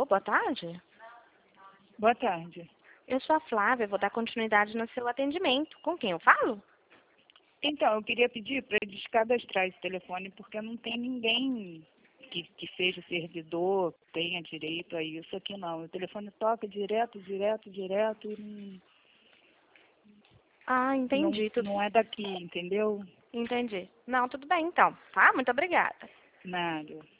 boa tarde. Boa tarde. Eu sou a Flávia, vou dar continuidade no seu atendimento. Com quem eu falo? Então, eu queria pedir para descadastrar esse telefone, porque não tem ninguém que seja servidor, tenha direito a isso aqui não. O telefone toca direto e Ah, entendi. não é daqui, entendeu? Entendi. Não, tudo bem então, tá? Muito obrigada. Nada.